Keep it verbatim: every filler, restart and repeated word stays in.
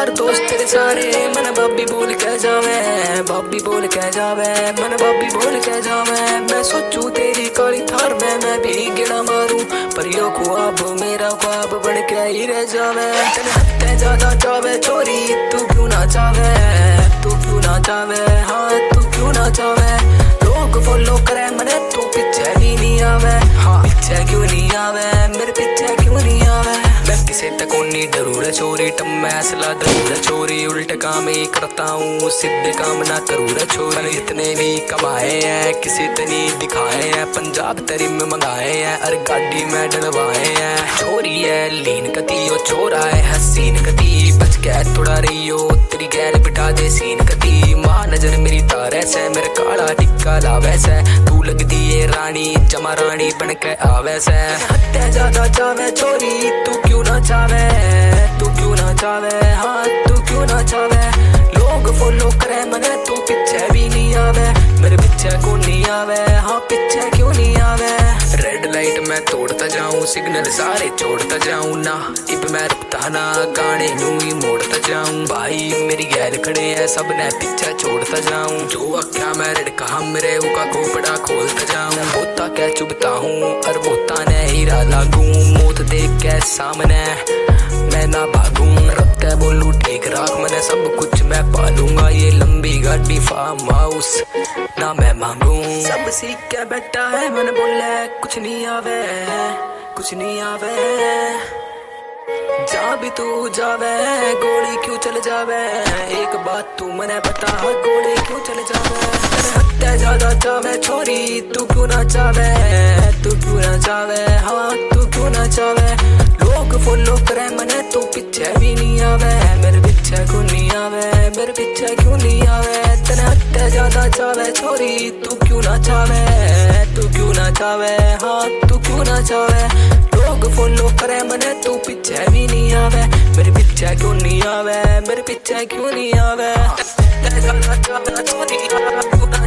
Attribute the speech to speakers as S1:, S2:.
S1: यार दोस्त तेरे सारे मन भाभी बोल के जावे, भाभी बोल के जावे, मन भाभी बोल के जावे। मैं सोचू तेरी काली थार में मैं भी गिरा मारूं, पर यो ख्वाब मेरा ख्वाब बन के ही रह जावे। तेरे हत्ते ज्यादा चावे छोरी तू क्यों ना चावे, तू क्यों ना चावे, हाँ तू क्यों ना चावे। लोग फॉलो करे मने तू पीछे भी नहीं आवे, हाँ पीछे क्यों नहीं आवे, मेरे पीछे क्यों नहीं आवे। मैं किसे तक नहीं डरू रे छोरी, टम्मे असला डरू रे छोरी। उल्टे काम ही करता हूँ सीधे काम ना करूँ रे छोरी। इतने भी कमाए हैं किसी तनी दिखाए हैं, पंजाब तरी में मंगाए हैं और गाड़ी में डलवाए हैं। छोरी है लीन कती ओ छोरा है हसीन कती, बच के थोड़ा रही हो तेरी गैल बिठा दे सीन कती। माँ नजर मेरी तारे से मेरे काला टिक्का लावे से, तू लगदी है रानी जमा रानी बन के आवे से। हत्या ज्यादा चावे छोरी तू क्यों ना चावे, तू क्यों ना चावे, हाँ तू क्यों ना चावे। लोग फॉलो करे मने तू पीछे भी नहीं आवे, मेरे पीछे क्यों नहीं आवे, हाँ पीछे क्यों नहीं आवे। रेड लाइट मैं तोड़ता जाऊं सिग्नल सारे छोड़ता जाऊं ना, इब मैं रुकता ना गाने यूं ही मोड़ता जाऊं। भाई मेरी गैल खड़े है सब ने पीछे छोड़ता जाऊं, जो अक्या मैं रड़का मेरे उका खोपड़ा खोलता जाऊं। बोता क्या चुभता हूँ और बोता ने हीरा लागू, मौत देख के सामने मैं ना भागूं। रब के बोलू ठीक राख मैंने सब कुछ मैं पालूंगा, ये लंबी गाड़ी फार्म हाउस ना मैं मांगू। सब सीख के बैठा है मन बोले कुछ नहीं आवे, कुछ नहीं आवे। जा भी तू जावे गोली क्यों चल जावे, एक बात तू मने बता गोली क्यों चल जावे। हत्या ज्यादा चावे छोरी तू क्यों ना चावे, तू क्यों ना चावे, हाँ तू क्यों ना चावे। लोग फॉलो करे मने तू पीछे भी नहीं आवे, मेरे पीछे क्यों नहीं आवे, मेरे पीछे क्यों नहीं आवे। तेरे हत्या ज्यादा चावे छोरी तू क्यों ना चावे, तू क्यों ना चावे, हाँ तू क्यों ना चावे। लोग फॉलो करे मने तू पीछे भी नहीं आवे, मेरे पीछे क्यों नहीं आवे, मेरे पीछे क्यों नहीं आवे।